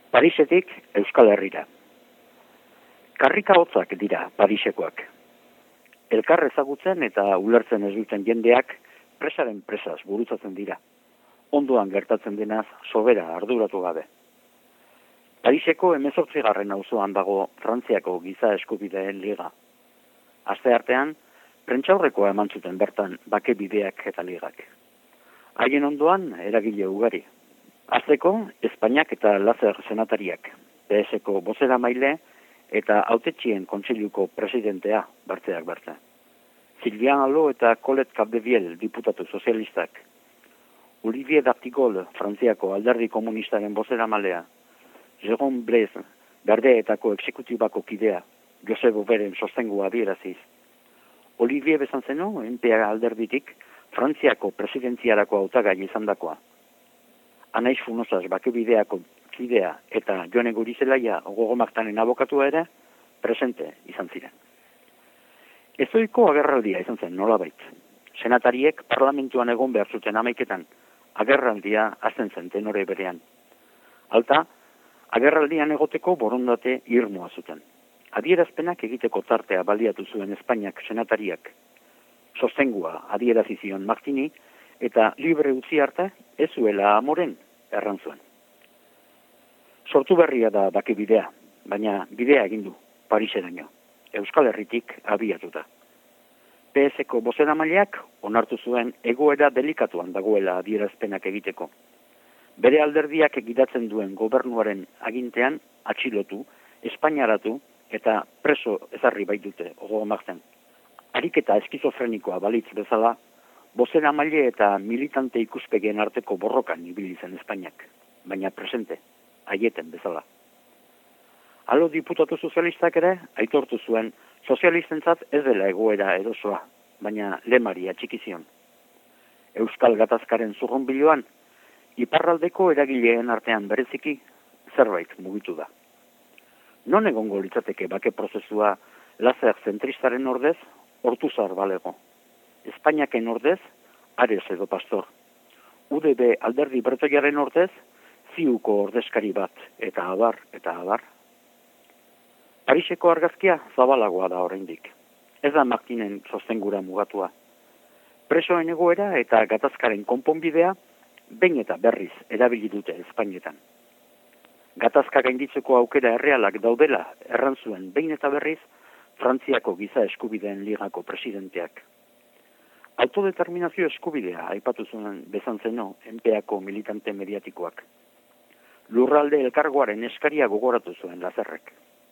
Parisetik Euskal Herrira. Karrika hotzak dira Parisekoak. Elkar ezagutzen eta ulertzen ez duten jendeak presaren presaz burutzatzen dira. Ondoan gertatzen denaz sobera arduratu gabe. Pariseko 18. auzoan dago Frantziako giza eskubideen liga. Asteartean, prentsaurrekoa eman zuten bertan bake bideak eta ligak. Haien ondoan eragile ugari. Azteko, Espainiak eta Lazer senatariak, PS-ko bozeramaile eta hautetxien kontseiluko presidentea bertzeak bertze. Sylvian Allo eta Colette Capdevielle diputatu sozialistak. Olivier d'Artigol, Frantziako alderdi komunistaren bozeramalea. Jérôme Blaise, Berdeetako exekutibako kidea, Josep Boveren sostengua adieraziz. Olivier Besanzeno, NPA alderditik, Frantziako presidentziarako hautagai izandakoa. Anaiz Funozaz bakebideako kidea eta Jone Gorizelaia gogomaktanen abokatua ere presente izan ziren. Ezoiko agerraldia izan zen nolabait. Senatariek parlamentuan egon behar zuten 11etan, agerraldia hasten zen tenore berean. Alta, agerraldian egoteko borondate irmoa zuten. Adierazpenak egiteko tartea baliatu zuen Espainiak senatariak. Sostengua adierazi zion Martini eta libre utzi arte ez zuela amoren erran zuen. Sortu berria da bakebidea, baina bidea egin du Pariseraino, Euskal Herritik abiatuta. PS-ko bozeramaileak onartu zuen egoera delikatuan dagoela adierazpenak egiteko. Bere alderdiak gidatzen duen gobernuaren agintean atxilotu, espainiaratu eta preso ezarri baitute gogomakten. Ariketa eskizofrenikoa balitz bezala, bozeramaile eta militante ikuspegien arteko borrokan ibili zen Espainiak, baina presente, aieten bezala. Alo diputatu sozialistak ere aitortu zuen sozialistentzat ez dela egoera erosoa, baina lemari atxikizion. Euskal gatazkaren zurrunbiloan, iparraldeko eragileen artean bereziki zerbait mugitu da. Non egongo litzateke bake prozesua Lazer zentristaren ordez, Ortuzar balego. Espainiaken ordez, Ares edo Pastor. UDB alderdi bretoiaren ordez, Ziuko ordezkari bat, eta abar, eta abar. Pariseko argazkia zabalagoa da oraindik. Ez da Martinen sostengura mugatua. Presoen egoera eta gatazkaren konponbidea, behin eta berriz erabili dute Espainietan. Gatazka gainditzeko aukera errealak daudela erran zuen behin eta berriz Frantziako giza eskubideen ligako presidenteak. Autodeterminazio eskubidea aipatu zuen Besanzeno NPA-ko militante mediatikoak. Lurralde elkargoaren eskaria gogoratu zuen Lazerrek.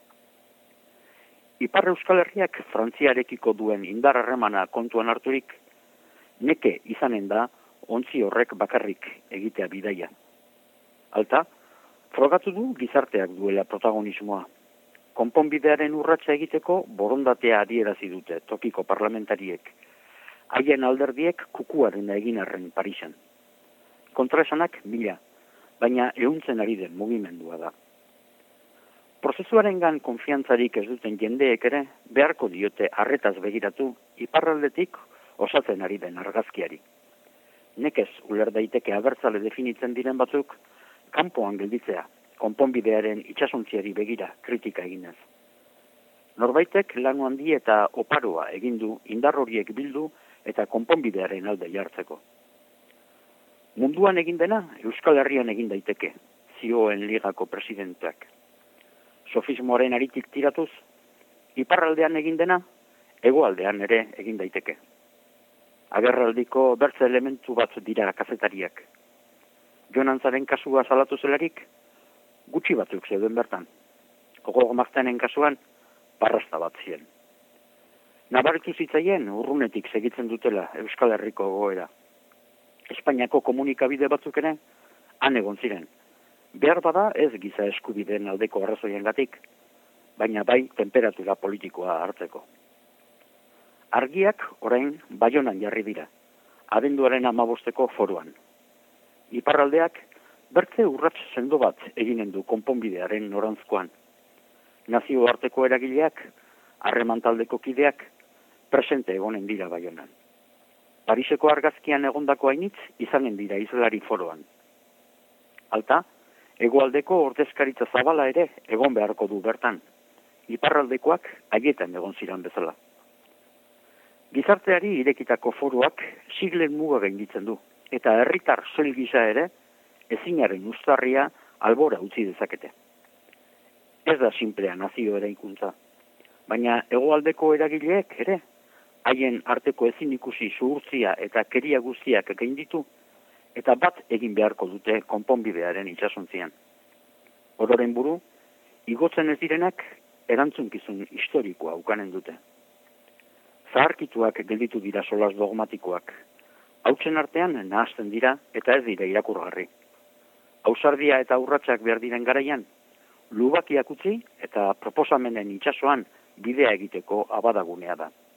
Ipar Euskal Herriak Frantziarekiko duen indar harremana kontuan harturik, neke izanen da ontzi horrek bakarrik egitea bidaia. Alta, frogatu du gizarteak duela protagonismoa. Konponbidearen urratsa egiteko borondatea adierazi dute tokiko parlamentariek. Haien alderdiek kukuaren egin arren Parisen. Kontraesanak 1000, baina ehuntzen ari den mugimendua da. Prozesuarengan konfiantzarik ez duten jendeek ere beharko diote arretaz begiratu iparraldetik osatzen ari den argazkiari. Nekez uler daiteke abertzale definitzen diren batzuk, kanpoan gelditzea, konponbidearen itsasontziari begira kritika eginez. Norbaitek lanu handi eta oparoa egin du indar horiek bildu eta konponbidearen alde jartzeko. Munduan egin dena Euskal Herrian egin daiteke, zioen ligako presidenteak. Sofismoaren aritik tiratuz, iparraldean egin dena, hegoaldean ere egin daiteke. Agerraldiko bertze elementu bat dira kazetariak. Jonantzaren kasua salatu zelarik, gutxi batzuk zeuden bertan. Gogomaktanen kasuan, parrasta bat ziren. Nabaritu zitzaien urrunetik segitzen dutela Euskal Herriko goera. Espainiako komunikabide batzuk ere, han egon ziren. Behar bada ez giza eskubideen aldeko arrazoiengatik, baina bai temperatura politikoa hartzeko. Argiak orain Baionan jarri dira, abenduaren 15 foruan. Iparraldeak bertze urrats sendo bat eginen du konponbidearen norantzkoan. Nazioarteko eragileak, harreman taldeko kideak, presente egonen dira Baionan. Pariseko argazkian egondako hainitz izanen dira islari foroan. Alta, Hegoaldeko ordezkaritza zabala ere egon beharko du bertan, iparraldekoak haietan egon ziren bezala. Gizarteari irekitako foruak siglen muga gainditzen du, eta herritar soil gisa ere ezinaren uztarria albora utzi dezakete. Ez da simplea nazio eraikuntza, baina hegoaldeko eragileek ere, haien arteko ezin ikusi zuhurtzia eta keria guztiak gainditu, eta bat egin beharko dute konponbidearen itsasontzian. Ororen buru, igotzen ez direnak erantzunkizun historikoa ukanen dute. Zaharkituak gelditu dira solas dogmatikoak. Hautsen artean nahazten dira eta ez dira irakurgarri. Ausardia eta urratsak behar diren garaian, lubakiak utzi eta proposamenen itsasoan bidea egiteko abadagunea da.